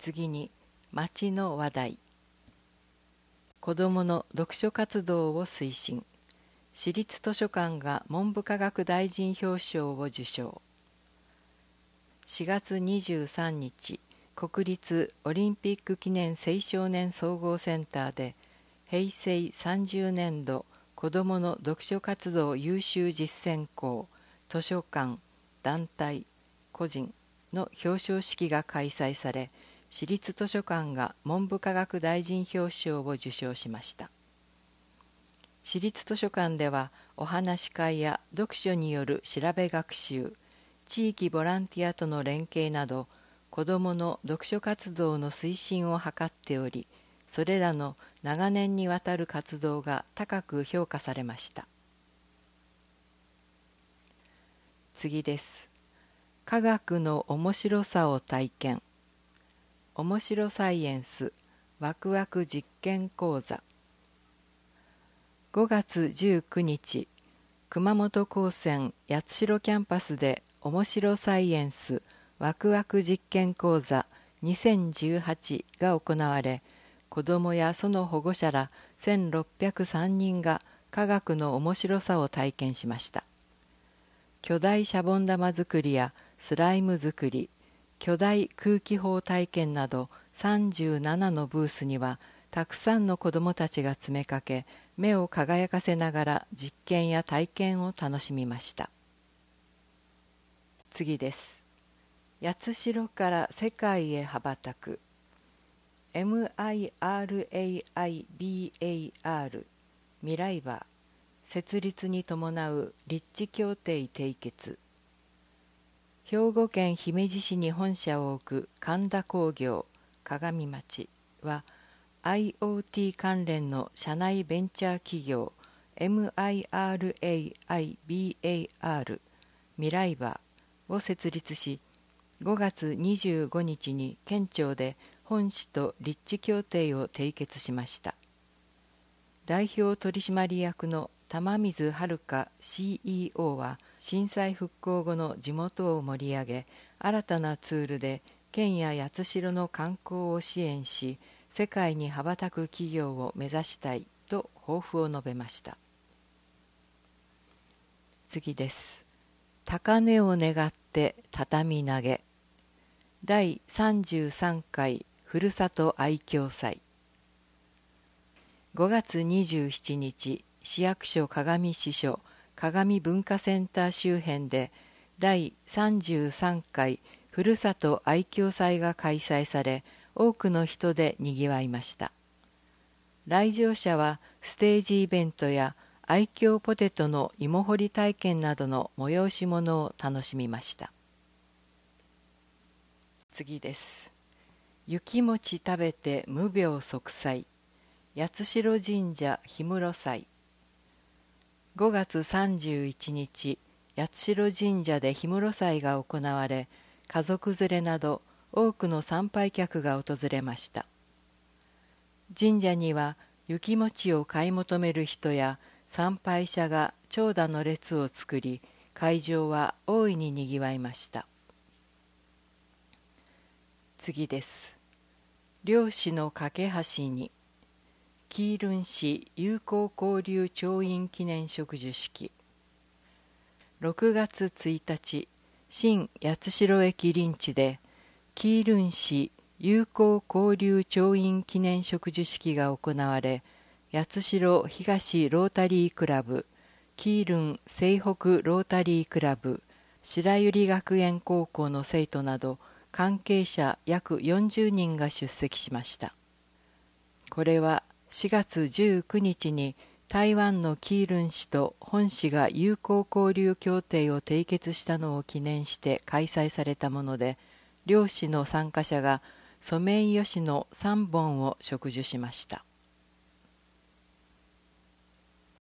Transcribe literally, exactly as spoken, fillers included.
次に町の話題。子どもの読書活動を推進。市立図書館が文部科学大臣表彰を受賞。しがつにじゅうさんにち、国立オリンピック記念青少年総合センターで平成さんじゅうねんど子どもの読書活動優秀実践校図書館団体個人の表彰式が開催され、市立図書館が文部科学大臣表彰を受賞しました。市立図書館ではお話し会や読書による調べ学習、地域ボランティアとの連携など子どもの読書活動の推進を図っており、それらの長年にわたる活動が高く評価されました。次です。科学の面白さを体験。面白サイエンスワクワク実験講座。ごがつじゅうくにち、熊本高専八代キャンパスで面白サイエンスワクワク実験講座にせんじゅうはちが行われ、子どもやその保護者らせんろっぴゃくさんにんが科学の面白さを体験しました。巨大シャボン玉作りやスライム作り、巨大空気砲体験などさんじゅうななのブースにはたくさんの子どもたちが詰めかけ、目を輝かせながら実験や体験を楽しみました。次です。八代から世界へ羽ばたく。エムアイアールエーアイビーエーアール ミライバー設立に伴う立地協定締結。兵庫県姫路市に本社を置く神田工業鏡町は アイオーティー 関連の社内ベンチャー企業 エムアイアールエーアイビーエーアール ミライバーを設立し、ごがつにじゅうごにちに県庁で本市と立地協定を締結しました。代表取締役の玉水遥 シーイーオー は震災復興後の地元を盛り上げ、新たなツールで県や八代の観光を支援し、世界に羽ばたく企業を目指したいと抱負を述べました。次です。高値を願って畳投げ。だいさんじゅうさんかいふるさと愛嬌祭。ごがつにじゅうしちにち、市役所鏡支所鏡文化センター周辺でだいさんじゅうさんかいふるさと愛嬌祭が開催され、多くの人でにぎわいました。来場者はステージイベントや愛嬌ポテトの芋掘り体験などの催し物を楽しみました。次です。雪餅食べて無病息災。八代神社氷室祭。ごがつさんじゅういちにち、八代神社で氷室祭が行われ、家族連れなど多くの参拝客が訪れました。神社には雪餅を買い求める人や参拝者が長蛇の列を作り、会場は大いににぎわいました。次です。漁師の架け橋に。キールン市友好交流調印記念植樹式。ろくがつついたち、新八代駅臨地でキールン市友好交流調印記念植樹式が行われ、八代東ロータリークラブ、キールン西北ロータリークラブ、白百合学園高校の生徒など関係者約よんじゅうにんが出席しました。これはしがつじゅうくにちに台湾のキールン市と本市が友好交流協定を締結したのを記念して開催されたもので、両市の参加者がソメイヨシノさんぼんを植樹しました。